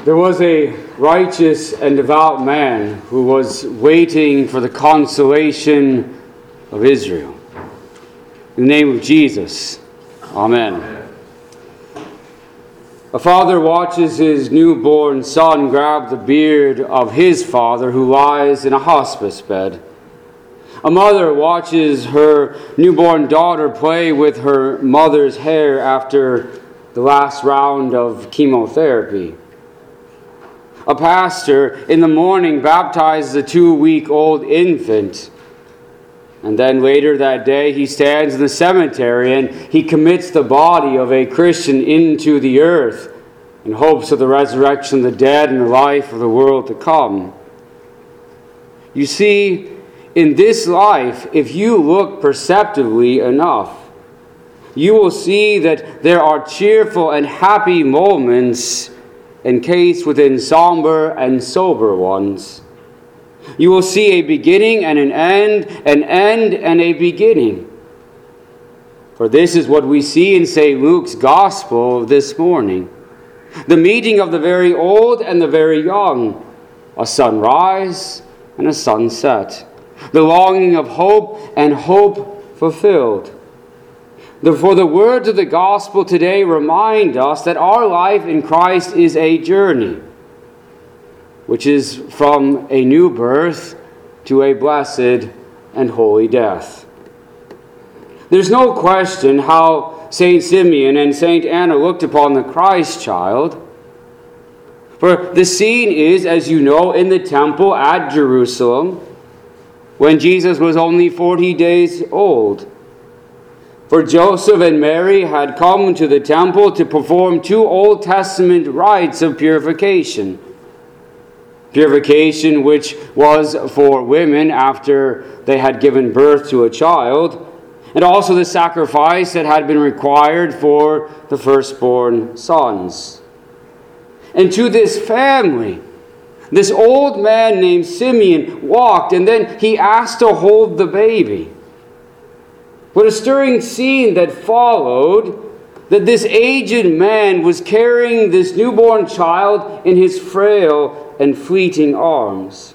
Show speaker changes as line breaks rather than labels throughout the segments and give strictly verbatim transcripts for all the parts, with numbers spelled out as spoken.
There was a righteous and devout man who was waiting for the consolation of Israel. In the name of Jesus, Amen. A father watches his newborn son grab the beard of his father who lies in a hospice bed. A mother watches her newborn daughter play with her mother's hair after the last round of chemotherapy. A pastor in the morning baptizes a two-week-old infant. And then later that day, he stands in the cemetery and he commits the body of a Christian into the earth in hopes of the resurrection of the dead and the life of the world to come. You see, in this life, if you look perceptively enough, you will see that there are cheerful and happy moments encased within somber and sober ones. You will see a beginning and an end, an end and a beginning. For this is what we see in Saint Luke's Gospel this morning. The meeting of the very old and the very young, a sunrise and a sunset, the longing of hope and hope fulfilled. For the words of the gospel today remind us that our life in Christ is a journey, which is from a new birth to a blessed and holy death. There's no question how Saint Simeon and Saint Anna looked upon the Christ child. For the scene is, as you know, in the temple at Jerusalem, when Jesus was only forty days old. For Joseph and Mary had come to the temple to perform two Old Testament rites of purification. Purification which was for women after they had given birth to a child, and also the sacrifice that had been required for the firstborn sons. And to this family, this old man named Simeon walked, and then he asked to hold the baby. What a stirring scene that followed, that this aged man was carrying this newborn child in his frail and fleeting arms.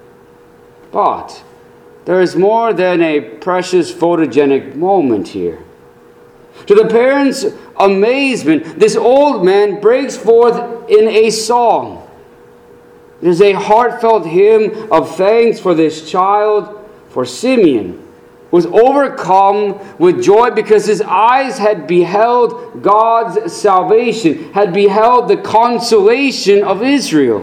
But there is more than a precious photogenic moment here. To the parents' amazement, this old man breaks forth in a song. It is a heartfelt hymn of thanks for this child, for Simeon was overcome with joy because his eyes had beheld God's salvation, had beheld the consolation of Israel.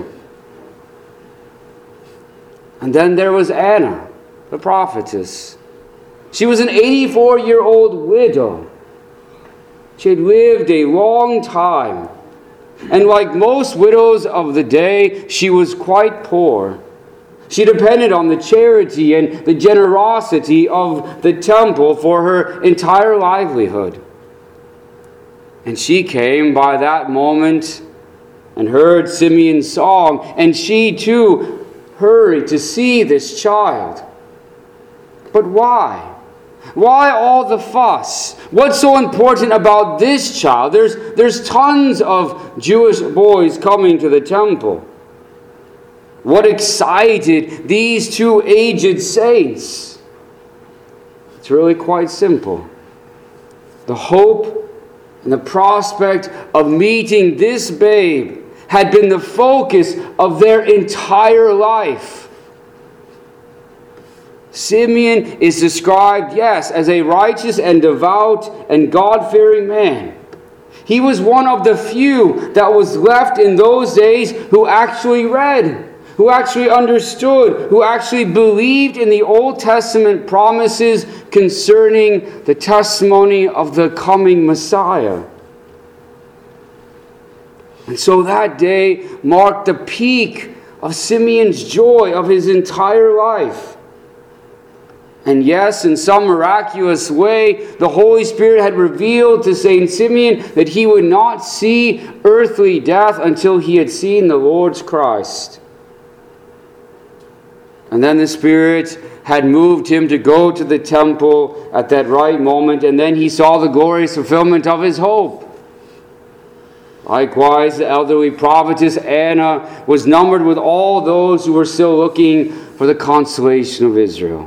And then there was Anna, the prophetess. She was an eighty-four-year-old widow. She had lived a long time. And like most widows of the day, she was quite poor. She depended on the charity and the generosity of the temple for her entire livelihood. And she came by that moment and heard Simeon's song, and she too hurried to see this child. But why? Why all the fuss? What's so important about this child? There's, there's tons of Jewish boys coming to the temple. What excited these two aged saints? It's really quite simple. The hope and the prospect of meeting this babe had been the focus of their entire life. Simeon is described, yes, as a righteous and devout and God-fearing man. He was one of the few that was left in those days who actually read, who actually understood, who actually believed in the Old Testament promises concerning the testimony of the coming Messiah. And so that day marked the peak of Simeon's joy of his entire life. And yes, in some miraculous way, the Holy Spirit had revealed to Saint Simeon that he would not see earthly death until he had seen the Lord's Christ. And then the Spirit had moved him to go to the temple at that right moment, and then he saw the glorious fulfillment of his hope. Likewise, the elderly prophetess Anna was numbered with all those who were still looking for the consolation of Israel.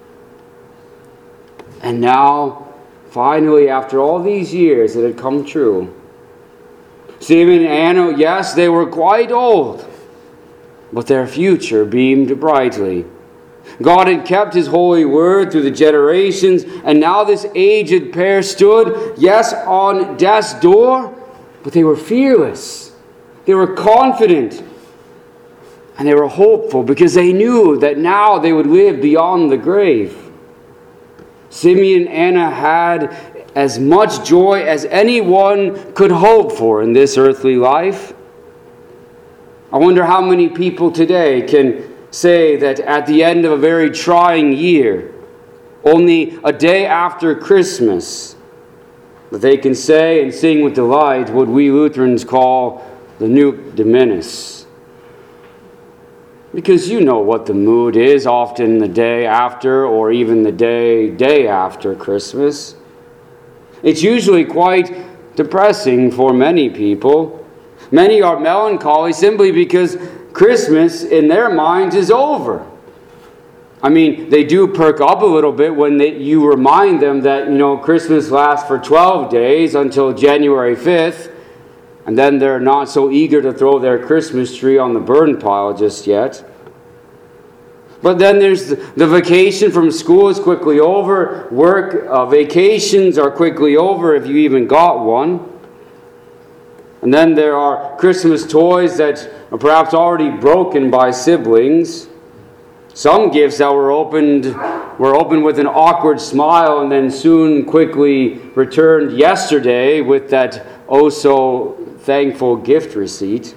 And now, finally, after all these years, it had come true. Simeon and Anna, yes, they were quite old, but their future beamed brightly. God had kept His holy word through the generations, and now this aged pair stood, yes, on death's door, but they were fearless. They were confident. And they were hopeful because they knew that now they would live beyond the grave. Simeon and Anna had as much joy as anyone could hope for in this earthly life. I wonder how many people today can say that at the end of a very trying year, only a day after Christmas, that they can say and sing with delight what we Lutherans call the Nunc Dimittis. Because you know what the mood is often the day after or even the day, day after Christmas. It's usually quite depressing for many people. Many are melancholy simply because Christmas in their minds is over. I mean, they do perk up a little bit when they, you remind them that, you know, Christmas lasts for twelve days until January fifth, and then they're not so eager to throw their Christmas tree on the burn pile just yet. But then there's the, the vacation from school is quickly over. Work uh, vacations are quickly over if you even got one. And then there are Christmas toys that are perhaps already broken by siblings. Some gifts that were opened were opened with an awkward smile and then soon quickly returned yesterday with that oh so thankful gift receipt.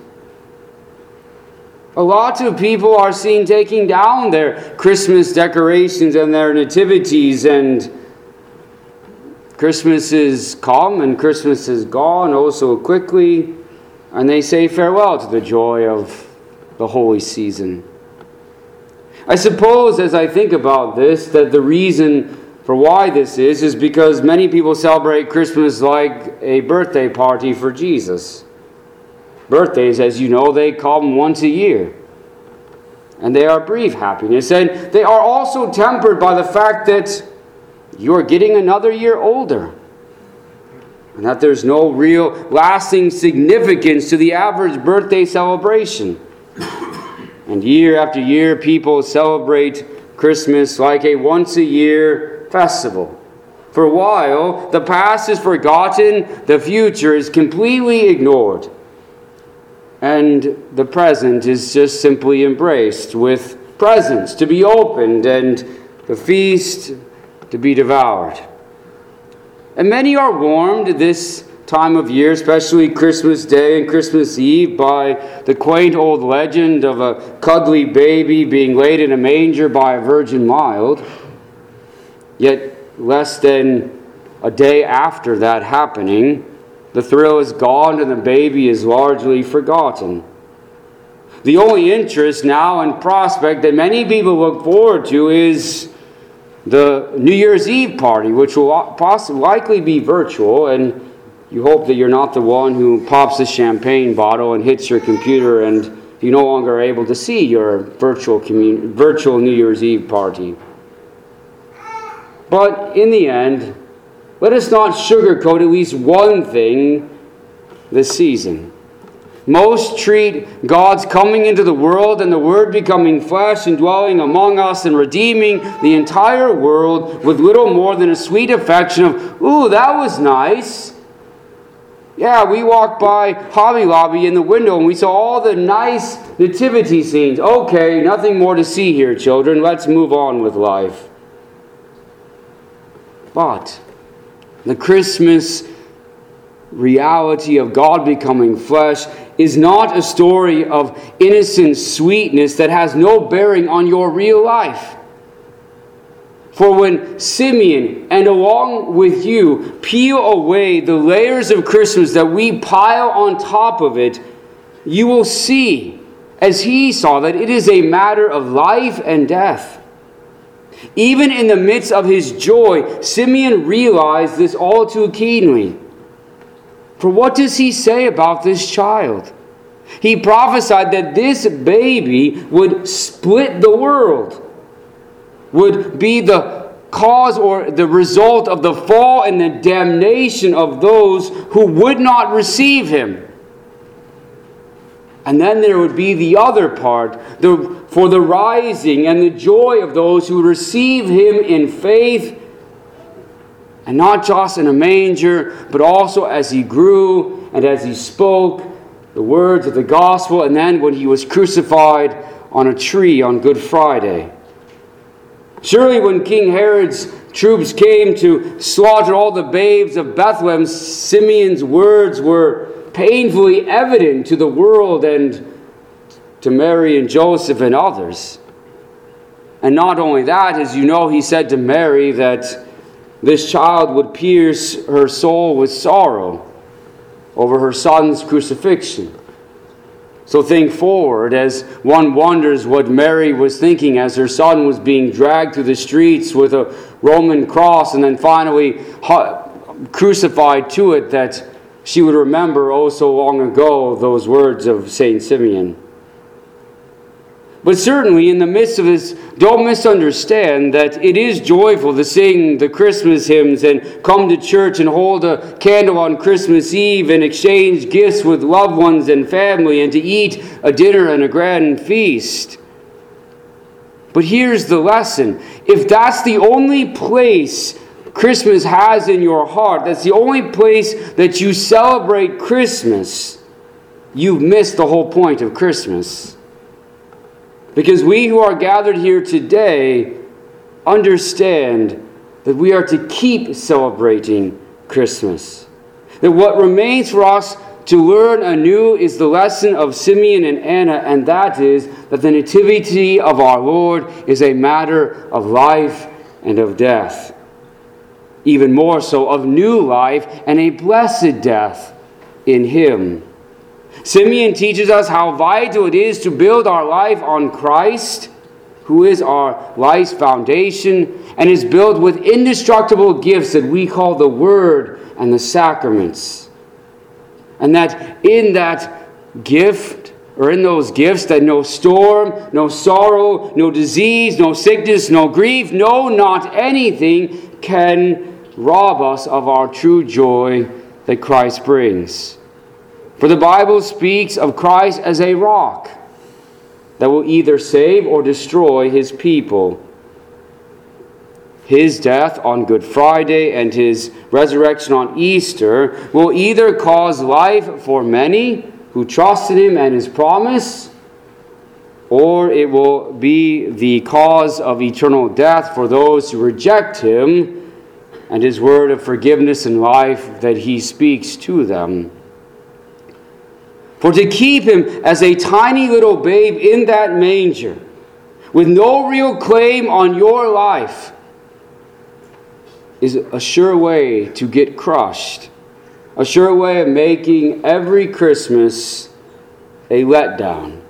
A lot of people are seen taking down their Christmas decorations and their nativities, and Christmas is come and Christmas is gone oh so quickly, and they say farewell to the joy of the holy season. I suppose as I think about this that the reason for why this is is because many people celebrate Christmas like a birthday party for Jesus. Birthdays, as you know, they come once a year. And they are brief happiness. And they are also tempered by the fact that you're getting another year older. And that there's no real lasting significance to the average birthday celebration. And year after year, people celebrate Christmas like a once-a-year festival. For a while, the past is forgotten, the future is completely ignored. And the present is just simply embraced with presents to be opened and the feast to be devoured. And many are warmed this time of year, especially Christmas Day and Christmas Eve, by the quaint old legend of a cuddly baby being laid in a manger by a virgin mild. Yet less than a day after that happening, the thrill is gone and the baby is largely forgotten. The only interest now and prospect that many people look forward to is the New Year's Eve party, which will possibly likely be virtual, and you hope that you're not the one who pops the champagne bottle and hits your computer and you no longer are able to see your virtual commun- virtual New Year's Eve party. But in the end, let us not sugarcoat at least one thing this season. Most treat God's coming into the world and the Word becoming flesh and dwelling among us and redeeming the entire world with little more than a sweet affection of, ooh, that was nice. Yeah, we walked by Hobby Lobby in the window and we saw all the nice nativity scenes. Okay, nothing more to see here, children. Let's move on with life. But the Christmas reality of God becoming flesh is not a story of innocent sweetness that has no bearing on your real life. For when Simeon, and along with you, peel away the layers of Christmas that we pile on top of it, you will see, as he saw, that it is a matter of life and death. Even in the midst of his joy, Simeon realized this all too keenly. For what does he say about this child? He prophesied that this baby would split the world, would be the cause or the result of the fall and the damnation of those who would not receive him. And then there would be the other part, the, for the rising and the joy of those who receive him in faith, and not just in a manger, but also as he grew and as he spoke the words of the gospel, and then when he was crucified on a tree on Good Friday. Surely when King Herod's troops came to slaughter all the babes of Bethlehem, Simeon's words were painfully evident to the world and to Mary and Joseph and others. And not only that, as you know, he said to Mary that this child would pierce her soul with sorrow over her son's crucifixion. So think forward as one wonders what Mary was thinking as her son was being dragged through the streets with a Roman cross and then finally crucified to it, that she would remember oh so long ago those words of Saint Simeon. But certainly in the midst of this, don't misunderstand that it is joyful to sing the Christmas hymns and come to church and hold a candle on Christmas Eve and exchange gifts with loved ones and family and to eat a dinner and a grand feast. But here's the lesson. If that's the only place Christmas has in your heart, that's the only place that you celebrate Christmas, you've missed the whole point of Christmas. Because we who are gathered here today understand that we are to keep celebrating Christmas. That what remains for us to learn anew is the lesson of Simeon and Anna, and that is that the nativity of our Lord is a matter of life and of death. Even more so, of new life and a blessed death in Him. Simeon teaches us how vital it is to build our life on Christ, who is our life's foundation, and is built with indestructible gifts that we call the Word and the sacraments. And that in that gift, or in those gifts, that no storm, no sorrow, no disease, no sickness, no grief, no, not anything can rob us of our true joy that Christ brings. For the Bible speaks of Christ as a rock that will either save or destroy His people. His death on Good Friday and His resurrection on Easter will either cause life for many who trust in Him and His promise, or it will be the cause of eternal death for those who reject Him and His word of forgiveness and life that He speaks to them. For to keep Him as a tiny little babe in that manger, with no real claim on your life, is a sure way to get crushed. A sure way of making every Christmas a letdown.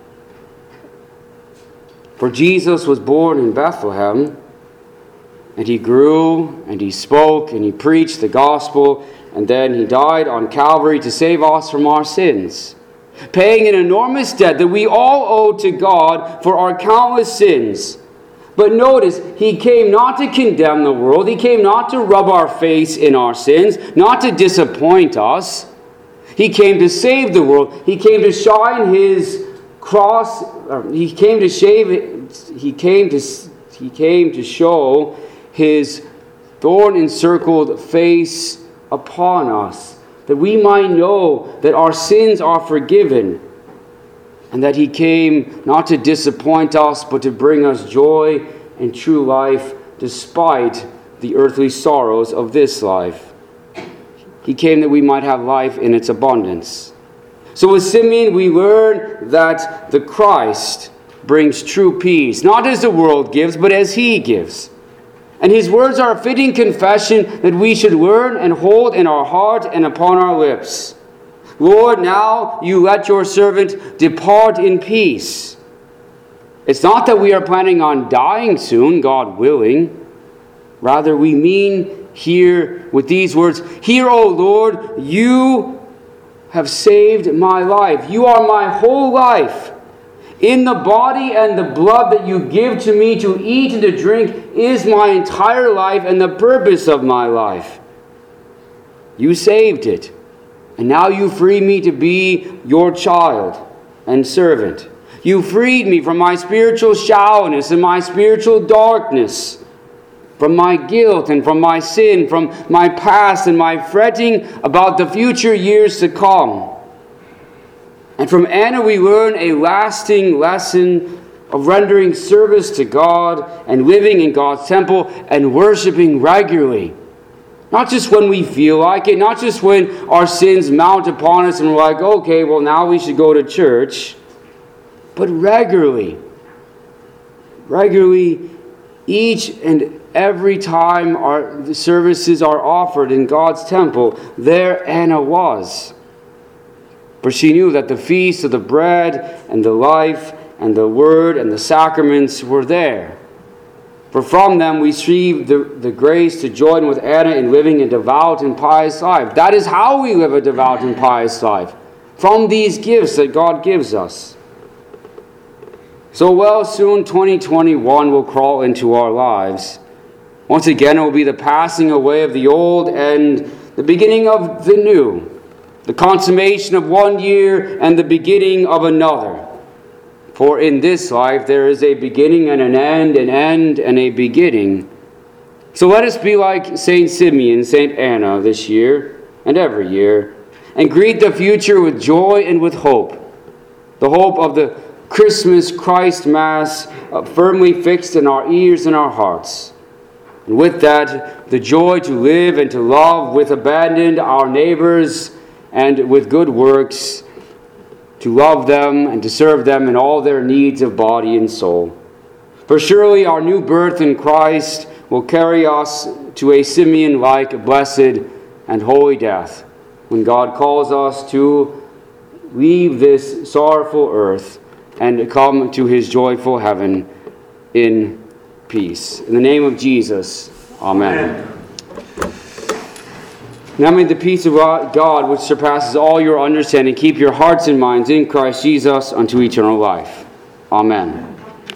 For Jesus was born in Bethlehem, and He grew, and He spoke, and He preached the gospel, and then He died on Calvary to save us from our sins, paying an enormous debt that we all owe to God for our countless sins. But notice, He came not to condemn the world. He came not to rub our face in our sins, not to disappoint us. He came to save the world. He came to shine His cross. Or he came to shave it. He came to. He came to show His thorn-encircled face upon us, that we might know that our sins are forgiven, and that He came not to disappoint us, but to bring us joy and true life despite the earthly sorrows of this life. He came that we might have life in its abundance. So with Simeon, we learn that the Christ brings true peace, not as the world gives, but as He gives. And His words are a fitting confession that we should learn and hold in our heart and upon our lips. Lord, now You let Your servant depart in peace. It's not that we are planning on dying soon, God willing. Rather, we mean here with these words, Hear, O Lord, You have saved my life. You are my whole life. In the body and the blood that you give to me to eat and to drink is my entire life and the purpose of my life. You saved it, and now you free me to be your child and servant. You freed me from my spiritual shallowness and my spiritual darkness, from my guilt and from my sin, from my past and my fretting about the future years to come. And from Anna we learn a lasting lesson of rendering service to God and living in God's temple and worshiping regularly. Not just when we feel like it, not just when our sins mount upon us and we're like, okay, well now we should go to church, but regularly. Regularly, each and every time our the services are offered in God's temple, there Anna was. For she knew that the feast of the bread and the life and the word and the sacraments were there. For from them we receive the, the grace to join with Anna in living a devout and pious life. That is how we live a devout and pious life. From these gifts that God gives us. So well, soon twenty twenty-one will crawl into our lives. Once again, it will be the passing away of the old and the beginning of the new. The consummation of one year and the beginning of another. For in this life there is a beginning and an end, an end and a beginning. So let us be like Saint Simeon, Saint Anna this year and every year, and greet the future with joy and with hope. The hope of the Christmas Christ Mass uh, firmly fixed in our ears and our hearts. And with that, the joy to live and to love with abandon our neighbors and with good works, to love them and to serve them in all their needs of body and soul. For surely our new birth in Christ will carry us to a Simeon-like blessed and holy death, when God calls us to leave this sorrowful earth and come to his joyful heaven in peace. In the name of Jesus, amen. Amen. Now may the peace of God, which surpasses all your understanding, keep your hearts and minds in Christ Jesus unto eternal life. Amen.